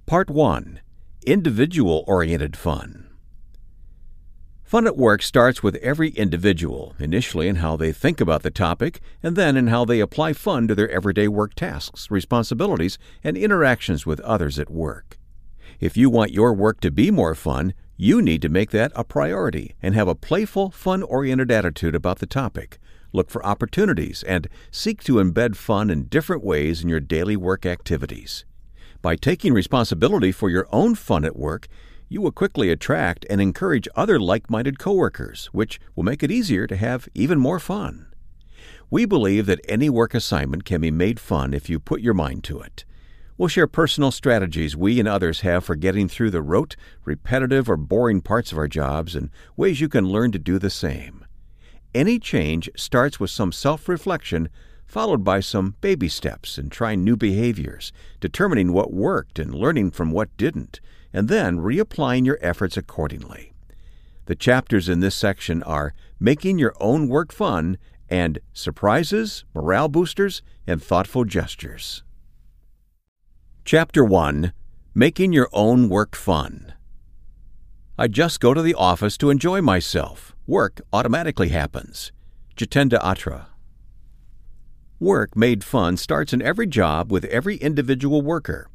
Part 1. Individual-Oriented Fun. Fun at work starts with every individual, initially in how they think about the topic, and then in how they apply fun to their everyday work tasks, responsibilities, and interactions with others at work. If you want your work to be more fun, you need to make that a priority and have a playful, fun-oriented attitude about the topic. Look for opportunities and seek to embed fun in different ways in your daily work activities. By taking responsibility for your own fun at work, you will quickly attract and encourage other like-minded coworkers, which will make it easier to have even more fun. We believe that any work assignment can be made fun if you put your mind to it. We'll share personal strategies we and others have for getting through the rote, repetitive, or boring parts of our jobs and ways you can learn to do the same. Any change starts with some self-reflection, followed by some baby steps in trying new behaviors, determining what worked and learning from what didn't, and then reapplying your efforts accordingly. The chapters in this section are Making Your Own Work Fun and Surprises, Morale Boosters, and Thoughtful Gestures. Chapter 1. Making Your Own Work Fun. I just go to the office to enjoy myself. Work automatically happens. Jitendra Atra. Work made fun starts in every job with every individual worker.